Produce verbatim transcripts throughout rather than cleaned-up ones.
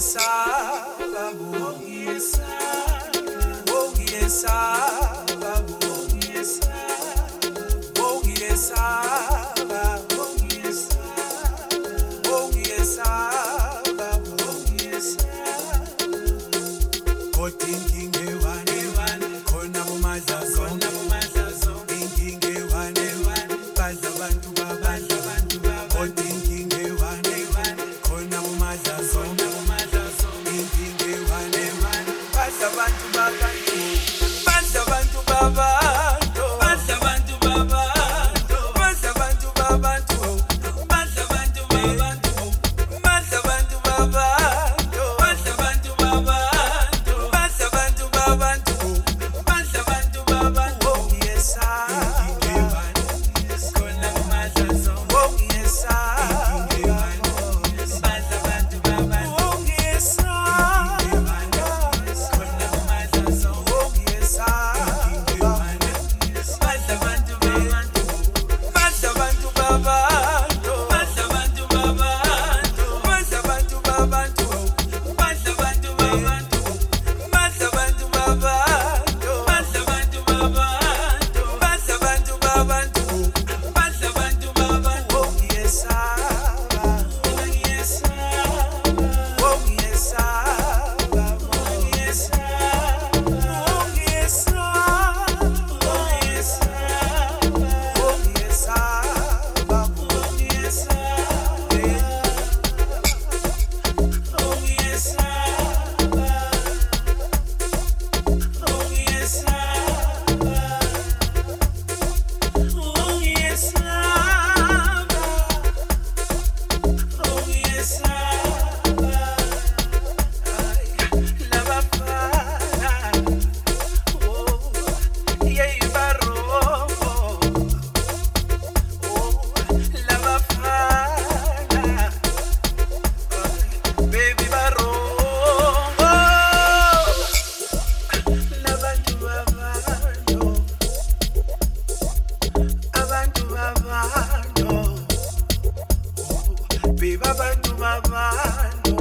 ngiyesaba bo ngiyesaba bo ngiyesaba bo ngiyesaba bo ngiyesaba bo ngiyesaba bo ngiyesaba bo ngiyesaba kodwa inkinga ewane khona bomadlazo khona bomadlazo inkinga ewane badla abantu babadla abantu kodwa inkinga ewane khona bomadlazo khona bomadlazo inkinga ewane badla abantu babantu badla abantu babantu badla abantu babantu badla abantu babantu badla abantu babantu badla abantu babantu badla abantu babantu badla abantu babantu badla abantu babantu ngiyesaba khona bomadlazo ngiyesaba badla abantu babantu ngiyesaba khona bomadlazo ngiyesaba badla abantu babantu badla abantu babantu badla abantu babantu badla abantu babantu badla abantu babantu badla abantu babantu badla abantu babantu badla abantu babantu badla abantu babantu ngiyesaba ngiyesaba ngiyesaba ngiyesaba Baby barongo nabantu babantu abantu babantu baby abantu babantu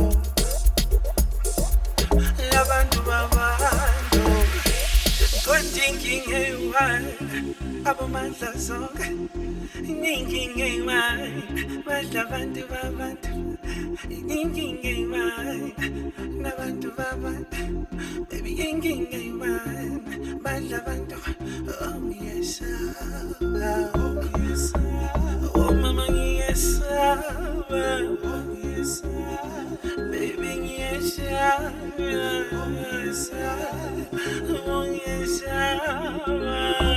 nabantu babantu thinking ewane abamandla zonke inkinga ewane badla abantu babantu inkinga ewane nabantu babantu baby inkinga ewane badla abantu oh ngiyesaba oh ngiyesaba oh mama ngiyesaba oh ngiyesaba baby ngiyesaba oh ngiyesaba oh ngiyesaba